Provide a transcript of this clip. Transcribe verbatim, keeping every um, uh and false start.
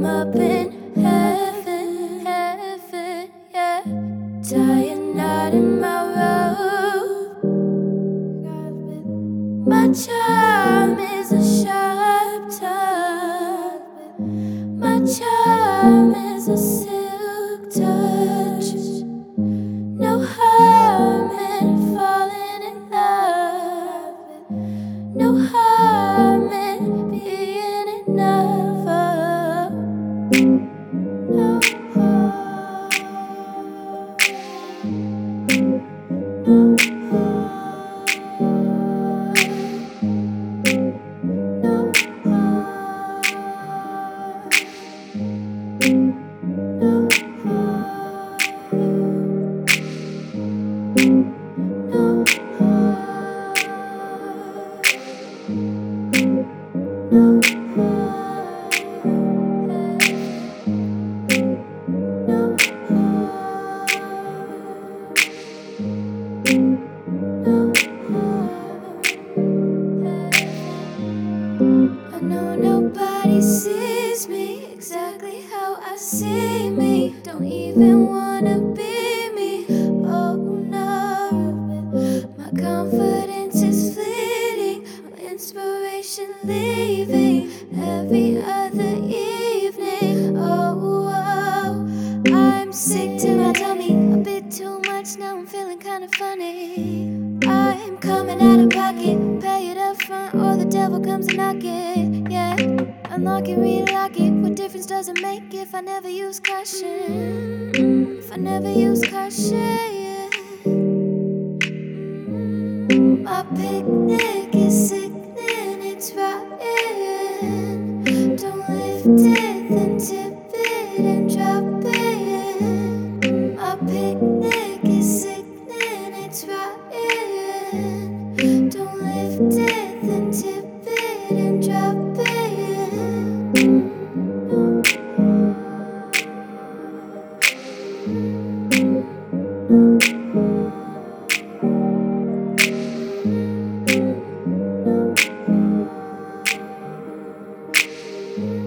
up in heaven, heaven, yeah. Tie a knot in my rope. My charm is a sharp tongue. My charm is a silk touch. No harm in falling in love. No harm in being enough. No harm. No harm. No harm. No harm. No harm. No harm. No harm. No harm. I know nobody sees me exactly how I see me. Don't even wanna be me. Oh no, my confidence is fleeting. My inspiration leaving every other evening. Oh, oh, I'm sick to my tummy. A bit too much now. I'm feeling kinda funny. I'm coming out of pocket. Pay it up front or the devil comes a knocking. Yeah, unlock it, relock it. What difference does it make if I never use caution? If I never use caution. My picnic is sickening, it's rotten. Don't lift it, then tip it and drop it. My picnic is sickening, it's rotten. Don't lift it, then tip it and drop it. No harm. No harm. No harm.